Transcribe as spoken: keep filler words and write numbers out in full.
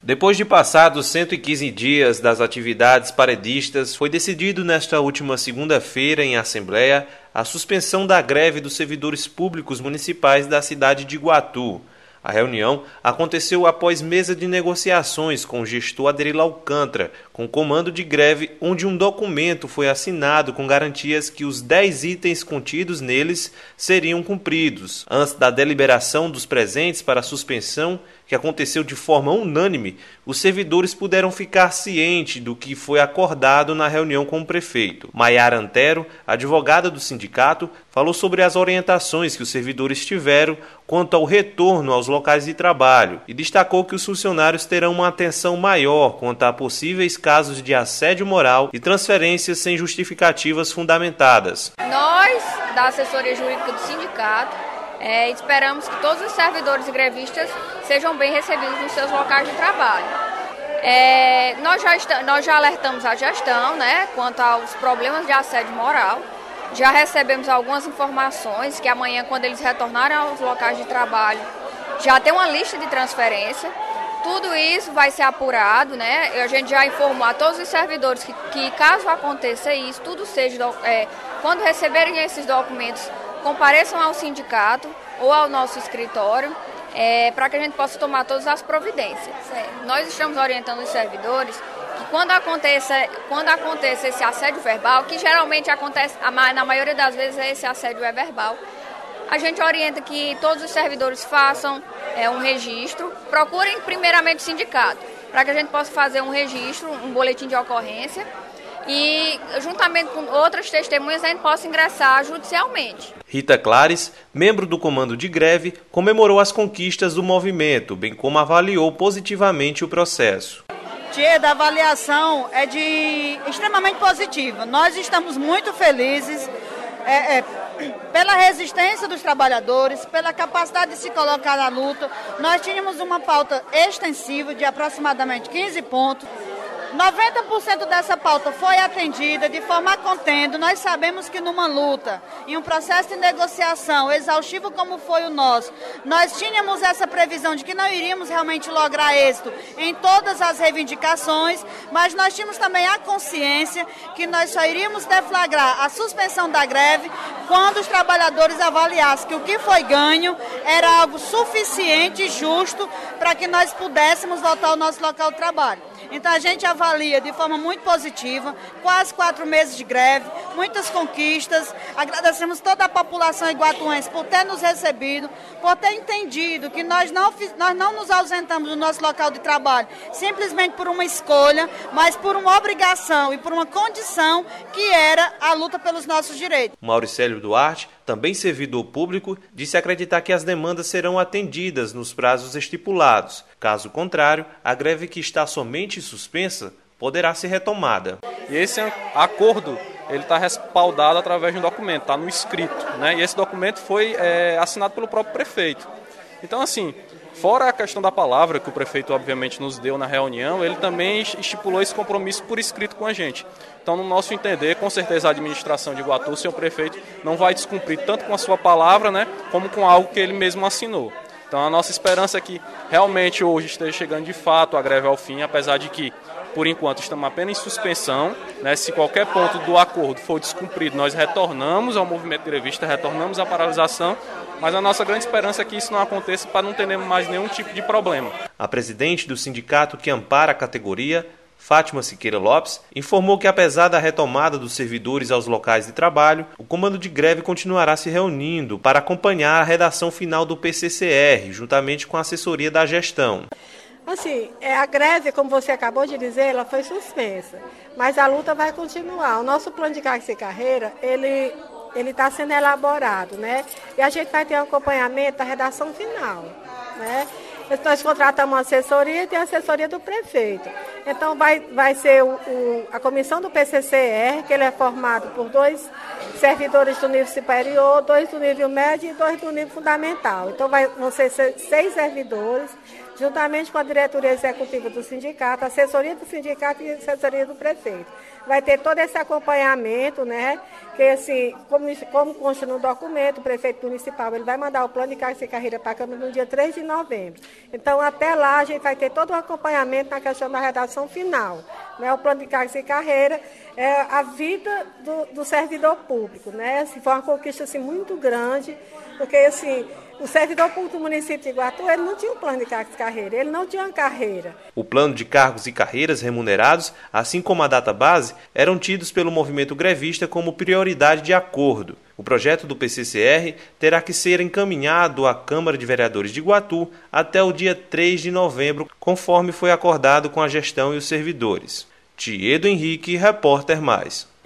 Depois de passados cento e quinze dias das atividades paredistas, foi decidido nesta última segunda-feira em Assembleia a suspensão da greve dos servidores públicos municipais da cidade de Iguatu. A reunião aconteceu após mesa de negociações com o gestor Aderilo Alcântara, com comando de greve, onde um documento foi assinado com garantias que os dez itens contidos neles seriam cumpridos. Antes da deliberação dos presentes para a suspensão, que aconteceu de forma unânime, os servidores puderam ficar cientes do que foi acordado na reunião com o prefeito. Maiara Antero, advogada do sindicato, falou sobre as orientações que os servidores tiveram quanto ao retorno aos locais de trabalho e destacou que os funcionários terão uma atenção maior quanto a possíveis casos de assédio moral e transferências sem justificativas fundamentadas. Nós, da assessoria jurídica do sindicato, É, esperamos que todos os servidores e grevistas sejam bem recebidos nos seus locais de trabalho. É, nós, já está, nós já alertamos a gestão, né, quanto aos problemas de assédio moral. Já recebemos algumas informações que amanhã, quando eles retornarem aos locais de trabalho, já tem uma lista de transferência. Tudo isso vai ser apurado, né? A gente já informou a todos os servidores que, que caso aconteça isso, tudo seja, é, quando receberem esses documentos, compareçam ao sindicato ou ao nosso escritório é, para que a gente possa tomar todas as providências. É, nós estamos orientando os servidores que quando aconteça, quando aconteça esse assédio verbal, que geralmente acontece, na maioria das vezes esse assédio é verbal, a gente orienta que todos os servidores façam é, um registro, procurem primeiramente o sindicato, para que a gente possa fazer um registro, um boletim de ocorrência, e, juntamente com outras testemunhas, a gente possa ingressar judicialmente. Rita Clares, membro do comando de greve, comemorou as conquistas do movimento, bem como avaliou positivamente o processo. Tia, a avaliação é de extremamente positiva. Nós estamos muito felizes é, é, pela resistência dos trabalhadores, pela capacidade de se colocar na luta. Nós tínhamos uma pauta extensiva de aproximadamente quinze pontos. noventa por cento dessa pauta foi atendida de forma a contendo. Nós sabemos que numa luta, em um processo de negociação exaustivo como foi o nosso, nós tínhamos essa previsão de que não iríamos realmente lograr êxito em todas as reivindicações, mas nós tínhamos também a consciência que nós só iríamos deflagrar a suspensão da greve quando os trabalhadores avaliassem que o que foi ganho era algo suficiente e justo para que nós pudéssemos voltar ao nosso local de trabalho. Então a gente avalia de forma muito positiva, quase quatro meses de greve, muitas conquistas. Agradecemos toda a população iguatuense por ter nos recebido, por ter entendido que nós não, nós não nos ausentamos do nosso local de trabalho simplesmente por uma escolha, mas por uma obrigação e por uma condição que era a luta pelos nossos direitos. Mauricélio Duarte, também servidor público, disse acreditar que as demandas serão atendidas nos prazos estipulados. Caso contrário, a greve que está somente suspensa poderá ser retomada. E esse acordo ele está respaldado através de um documento, está no escrito, né? E esse documento foi é, assinado pelo próprio prefeito. Então, assim, fora a questão da palavra que o prefeito obviamente nos deu na reunião, ele também estipulou esse compromisso por escrito com a gente. Então, no nosso entender, com certeza a administração de Iguatu, o senhor prefeito, não vai descumprir tanto com a sua palavra, né, como com algo que ele mesmo assinou. Então, a nossa esperança é que realmente hoje esteja chegando de fato a greve ao fim, apesar de que, por enquanto, estamos apenas em suspensão, né? Se qualquer ponto do acordo for descumprido, nós retornamos ao movimento grevista, retornamos à paralisação, mas a nossa grande esperança é que isso não aconteça para não termos mais nenhum tipo de problema. A presidente do sindicato que ampara a categoria, Fátima Siqueira Lopes, informou que apesar da retomada dos servidores aos locais de trabalho, o comando de greve continuará se reunindo para acompanhar a redação final do P C C R, juntamente com a assessoria da gestão. Assim, a greve, como você acabou de dizer, ela foi suspensa, mas a luta vai continuar. O nosso plano de carga e carreira, ele ele está sendo elaborado, né? E a gente vai ter um acompanhamento da redação final, né? Nós contratamos uma assessoria e tem a assessoria do prefeito. Então vai, vai ser o, o, a comissão do P C C R, que ele é formado por dois servidores do nível superior, dois do nível médio e dois do nível fundamental. Então vai, vão ser seis servidores, juntamente com a diretoria executiva do sindicato, a assessoria do sindicato e a assessoria do prefeito. Vai ter todo esse acompanhamento, né? Que assim, como, como consta no documento, o prefeito municipal ele vai mandar o plano de cargos e carreira para a Câmara no dia três de novembro. Então, até lá, a gente vai ter todo o acompanhamento na questão da redação final. Né? O plano de cargos e carreira é a vida do, do servidor público. Né? Assim, foi uma conquista assim, muito grande, porque assim, o servidor público do município de Iguatu, ele não tinha um plano de cargos e carreira, ele não tinha uma carreira. O plano de cargos e carreiras remunerados, assim como a data base, eram tidos pelo movimento grevista como prioridade de acordo. O projeto do P C C R terá que ser encaminhado à Câmara de Vereadores de Iguatu até o dia três de novembro, conforme foi acordado com a gestão e os servidores. Tiedo Henrique, Repórter Mais.